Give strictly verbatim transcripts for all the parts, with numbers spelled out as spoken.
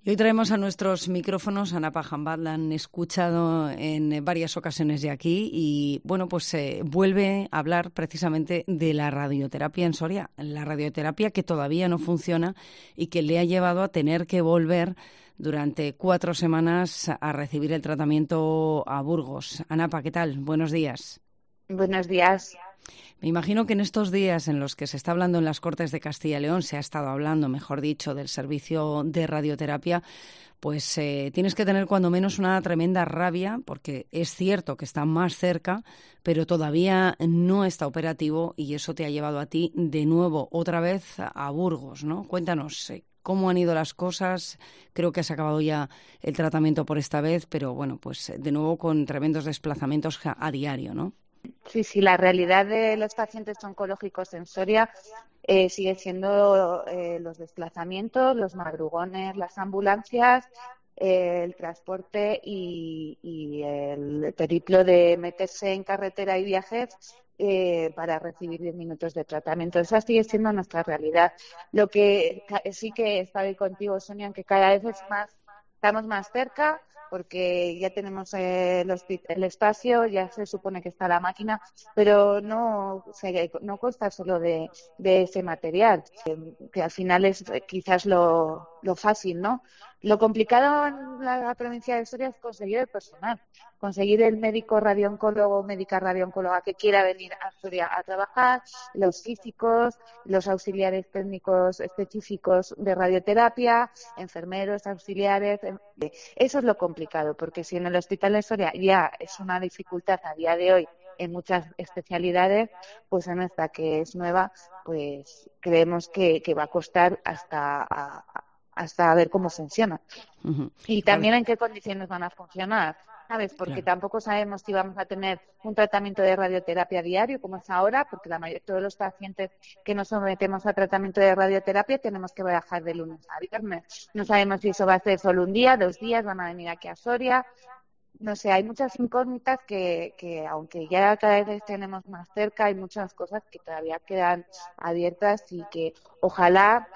Y hoy traemos a nuestros micrófonos a Napa Hambat, la han escuchado en varias ocasiones ya aquí y, bueno, pues eh, vuelve a hablar precisamente de la radioterapia en Soria, la radioterapia que todavía no funciona y que le ha llevado a tener que volver durante cuatro semanas a recibir el tratamiento a Burgos. Anapa, ¿qué tal? Buenos días. Buenos días. Me imagino que en estos días en los que se está hablando en las Cortes de Castilla y León, se ha estado hablando, mejor dicho, del servicio de radioterapia, pues eh, tienes que tener cuando menos una tremenda rabia, porque es cierto que está más cerca, pero todavía no está operativo y eso te ha llevado a ti de nuevo, otra vez, a Burgos, ¿no? Cuéntanos, eh, ¿cómo han ido las cosas? Creo que has acabado ya el tratamiento por esta vez, pero bueno, pues de nuevo con tremendos desplazamientos a, a diario, ¿no? Sí, sí, la realidad de los pacientes oncológicos en Soria eh, sigue siendo eh, los desplazamientos, los madrugones, las ambulancias, eh, el transporte y, y el periplo de meterse en carretera y viajes eh, para recibir diez minutos de tratamiento. Esa sigue siendo nuestra realidad. Lo que sí que está ahí contigo, Sonia, en que cada vez es más, estamos más cerca, porque ya tenemos eh, el, el espacio, ya se supone que está la máquina, pero no, se, no consta solo de, de ese material, eh, que al final es eh, quizás lo, lo fácil, ¿no? Lo complicado en la, la provincia de Soria es conseguir el personal, conseguir el médico radiooncólogo o médica radiooncóloga que quiera venir a Soria a trabajar, los físicos, los auxiliares técnicos específicos de radioterapia, enfermeros, auxiliares. Eso es lo complicado, porque si en el Hospital de Soria ya es una dificultad a día de hoy en muchas especialidades, pues en esta que es nueva, pues creemos que, que va a costar hasta a, hasta ver cómo funciona. Uh-huh. Y también en qué condiciones van a funcionar, ¿sabes? Porque Claro. tampoco sabemos si vamos a tener un tratamiento de radioterapia diario, como es ahora, porque la mayoría, todos los pacientes que nos sometemos a tratamiento de radioterapia tenemos que viajar de lunes a viernes. No sabemos si eso va a ser solo un día, dos días, van a venir aquí a Soria. No sé, hay muchas incógnitas que, que aunque ya cada vez tenemos más cerca, hay muchas cosas que todavía quedan abiertas y que ojalá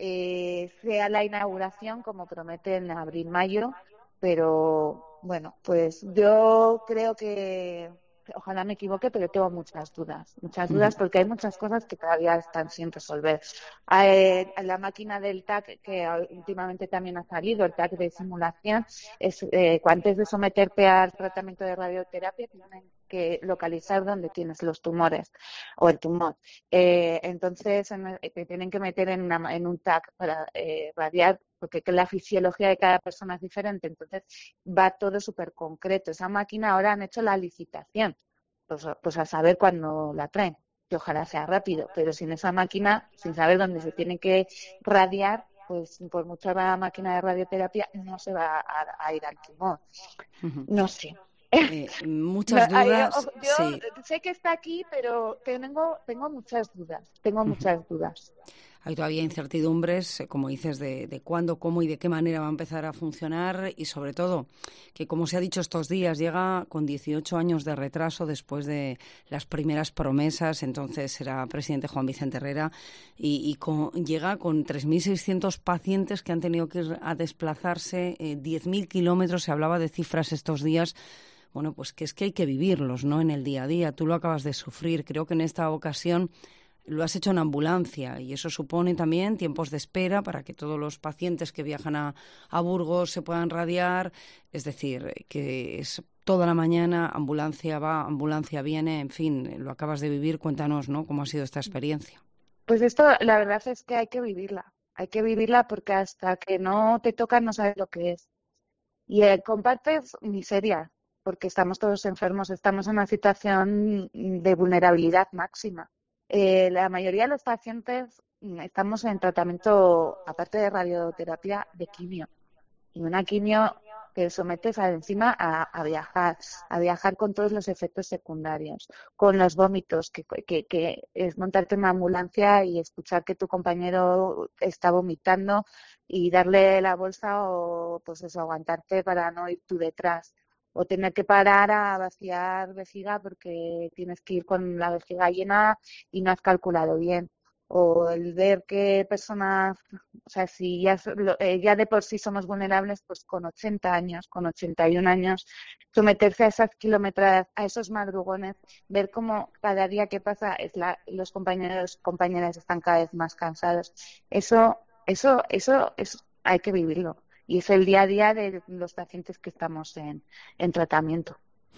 eh, sea la inauguración como promete en abril-mayo, pero bueno, pues yo creo que ojalá me equivoque, pero tengo muchas dudas, muchas dudas porque hay muchas cosas que todavía están sin resolver. Eh, la máquina del T A C, que últimamente también ha salido, el T A C de simulación, es eh, antes de someterte al tratamiento de radioterapia tienen que localizar dónde tienes los tumores o el tumor. Eh, entonces en, te tienen que meter en, una, en un T A C para eh, radiar, porque la fisiología de cada persona es diferente, entonces va todo súper concreto. Esa máquina ahora han hecho la licitación, pues, pues a saber cuándo la traen, que ojalá sea rápido, pero sin esa máquina, sin saber dónde se tiene que radiar, pues por mucha máquina de radioterapia no se va a, a ir al tumor. Uh-huh. No sé. Eh, muchas No, yo, dudas, sí. yo sé que está aquí, pero tengo, tengo muchas dudas, tengo Uh-huh. muchas dudas. Hay todavía incertidumbres, eh, como dices, de, de cuándo, cómo y de qué manera va a empezar a funcionar y, sobre todo, que, como se ha dicho estos días, llega con dieciocho años de retraso después de las primeras promesas. Entonces era presidente Juan Vicente Herrera y, y con, llega con tres mil seiscientos pacientes que han tenido que ir a desplazarse eh, diez mil kilómetros. Se hablaba de cifras estos días. Bueno, pues que es que hay que vivirlos, ¿no?, en el día a día. Tú lo acabas de sufrir. Creo que en esta ocasión lo has hecho en ambulancia y eso supone también tiempos de espera para que todos los pacientes que viajan a, a Burgos se puedan radiar. Es decir, que es toda la mañana, ambulancia va, ambulancia viene, en fin, lo acabas de vivir. Cuéntanos, ¿no?, cómo ha sido esta experiencia. Pues esto, la verdad es que hay que vivirla. Hay que vivirla porque hasta que no te toca no sabes lo que es. Y eh, compartes miseria, porque estamos todos enfermos, estamos en una situación de vulnerabilidad máxima. Eh, la mayoría de los pacientes mm, estamos en tratamiento, aparte de radioterapia, de quimio. Y una quimio que sometes a, encima a, a viajar, a viajar con todos los efectos secundarios, con los vómitos, que, que, que es montarte en una ambulancia y escuchar que tu compañero está vomitando y darle la bolsa o pues eso, aguantarte para no ir tú detrás. O tener que parar a vaciar vejiga porque tienes que ir con la vejiga llena y no has calculado bien. o el ver que personas, o sea, si ya, eh, ya de por sí somos vulnerables, pues con ochenta años, con ochenta y un años, someterse a esas kilometradas, a esos madrugones, ver cómo cada día que pasa es la, los compañeros compañeras están cada vez más cansados. Eso, eso, eso, eso hay que vivirlo. Y es el día a día de los pacientes que estamos en, en tratamiento.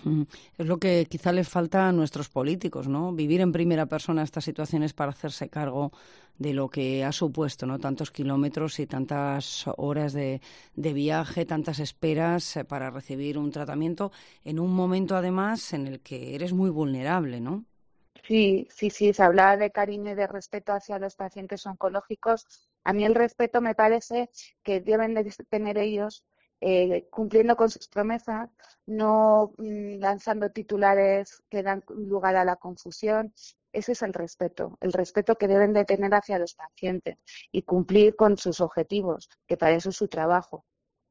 Es lo que quizá les falta a nuestros políticos, ¿no? Vivir en primera persona estas situaciones para hacerse cargo de lo que ha supuesto, ¿no? Tantos kilómetros y tantas horas de, de viaje, tantas esperas para recibir un tratamiento en un momento, además, en el que eres muy vulnerable, ¿no? Sí, sí, sí, se hablaba de cariño y de respeto hacia los pacientes oncológicos. A mí el respeto me parece que deben de tener ellos eh, cumpliendo con sus promesas, no mmm, lanzando titulares que dan lugar a la confusión. Ese es el respeto, el respeto que deben de tener hacia los pacientes y cumplir con sus objetivos, que para eso es su trabajo.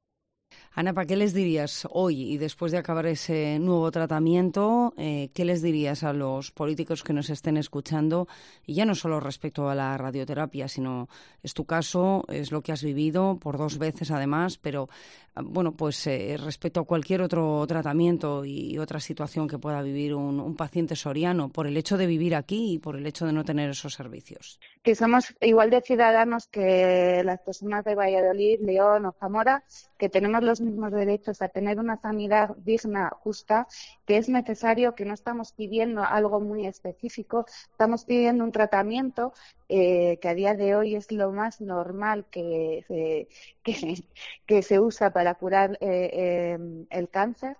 Ana, ¿para qué les dirías hoy y después de acabar ese nuevo tratamiento, eh, qué les dirías a los políticos que nos estén escuchando? Y ya no solo respecto a la radioterapia, sino es tu caso, es lo que has vivido por dos veces además, pero bueno, pues eh, respecto a cualquier otro tratamiento y otra situación que pueda vivir un, un paciente soriano por el hecho de vivir aquí y por el hecho de no tener esos servicios. Que somos igual de ciudadanos que las personas de Valladolid, León o Zamora, que tenemos los mismos derechos a tener una sanidad digna, justa, que es necesario, que no estamos pidiendo algo muy específico, estamos pidiendo un tratamiento eh, que a día de hoy es lo más normal que se, que, que se usa para curar eh, eh, el cáncer.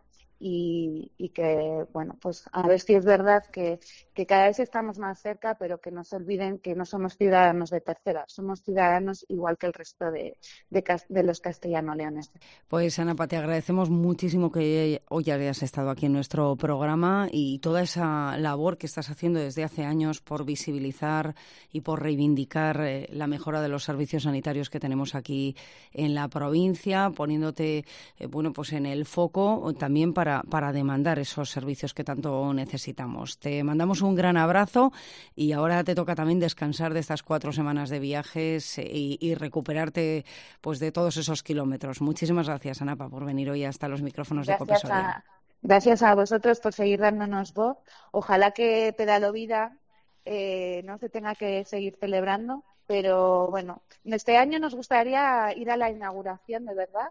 Y, y que, bueno, pues a ver si es verdad que, que cada vez estamos más cerca, pero que no se olviden que no somos ciudadanos de tercera, somos ciudadanos igual que el resto de, de, de los castellano-leoneses. Pues, Ana, te agradecemos muchísimo que hoy hayas estado aquí en nuestro programa y toda esa labor que estás haciendo desde hace años por visibilizar y por reivindicar eh, la mejora de los servicios sanitarios que tenemos aquí en la provincia, poniéndote eh, bueno, pues en el foco también para para demandar esos servicios que tanto necesitamos. Te mandamos un gran abrazo y ahora te toca también descansar de estas cuatro semanas de viajes y, y recuperarte pues de todos esos kilómetros. Muchísimas gracias, Anapa, por venir hoy hasta los micrófonos Gracias de COPE Soria. A, gracias a vosotros por seguir dándonos voz. Ojalá que Pedalovida eh, no se tenga que seguir celebrando, pero bueno, este año nos gustaría ir a la inauguración, de verdad,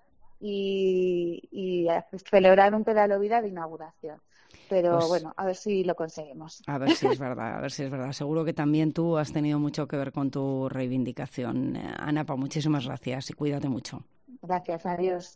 y, y celebrar un Pedalovida de inauguración. Pero pues, bueno, a ver si lo conseguimos. A ver si es verdad, a ver si es verdad. Seguro que también tú has tenido mucho que ver con tu reivindicación. Anapa, muchísimas gracias y cuídate mucho. Gracias, adiós.